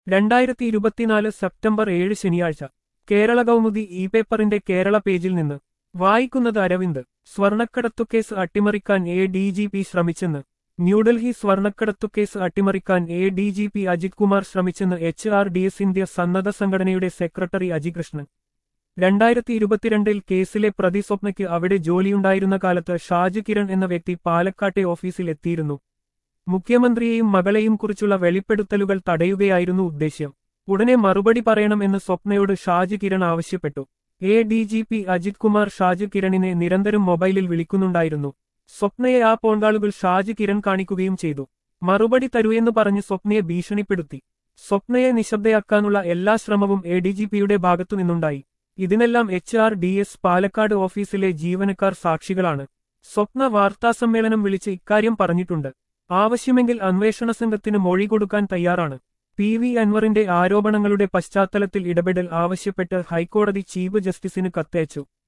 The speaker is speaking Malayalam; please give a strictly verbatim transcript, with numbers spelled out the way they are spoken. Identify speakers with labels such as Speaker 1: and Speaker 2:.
Speaker 1: രണ്ടായിരത്തി ഇരുപത്തിനാല് സെപ്റ്റംബർ ഏഴ് ശനിയാഴ്ച കേരള കൗമുദി ഇ പേപ്പറിന്റെ കേരള പേജിൽ നിന്ന് വായിക്കുന്നത് അരവിന്ദ്. സ്വർണക്കടത്തുകേസ് അട്ടിമറിക്കാൻ എ ഡി ജി പി ശ്രമിച്ചെന്ന് ന്യൂഡൽഹി. സ്വർണക്കടത്തുകേസ് അട്ടിമറിക്കാൻ A D G P Ajith Kumar ശ്രമിച്ചെന്ന് H R D S India സന്നദ്ധ സംഘടനയുടെ സെക്രട്ടറി അജി കൃഷ്ണൻ. രണ്ടായിരത്തി ഇരുപത്തിരണ്ടിൽ കേസിലെ പ്രതി സ്വപ്നയ്ക്ക് അവിടെ ജോലിയുണ്ടായിരുന്ന കാലത്ത് ഷാജു കിരൺ എന്ന വ്യക്തി പാലക്കാട്ടെ ഓഫീസിൽ എത്തിയിരുന്നു. മുഖ്യമന്ത്രിയെയും മകളെയും കുറിച്ചുള്ള വെളിപ്പെടുത്തലുകൾ തടയുകയായിരുന്നു ഉദ്ദേശ്യം. ഉടനെ മറുപടി പറയണം എന്ന് സ്വപ്നയോട് ഷാജു കിരൺ ആവശ്യപ്പെട്ടു. A D G P Ajith Kumar Shaju കിരണിനെ നിരന്തരം മൊബൈലിൽ വിളിക്കുന്നുണ്ടായിരുന്നു. സ്വപ്നയെ ആ ഫോൺകാളുകൾ ഷാജു കിരൺ കാണിക്കുകയും ചെയ്തു. മറുപടി തരൂയെന്ന് പറഞ്ഞ് സ്വപ്നയെ ഭീഷണിപ്പെടുത്തി. സ്വപ്നയെ നിശബ്ദയാക്കാനുള്ള എല്ലാ ശ്രമവും എ ഡി ജി പിയുടെ ഭാഗത്തുനിന്നുണ്ടായി. ഇതിനെല്ലാം H R D S Palakkad ഓഫീസിലെ ജീവനക്കാർ സാക്ഷികളാണ്. സ്വപ്ന വാർത്താസമ്മേളനം വിളിച്ച് ഇക്കാര്യം പറഞ്ഞിട്ടുണ്ട്. ആവശ്യമെങ്കിൽ അന്വേഷണ സംഘത്തിന് മൊഴി കൊടുക്കാൻ തയ്യാറാണ്. പി വി അൻവറിന്റെ ആരോപണങ്ങളുടെ പശ്ചാത്തലത്തിൽ ഇടപെടൽ ആവശ്യപ്പെട്ട് ഹൈക്കോടതി ചീഫ് ജസ്റ്റിസിന് കത്തയച്ചു.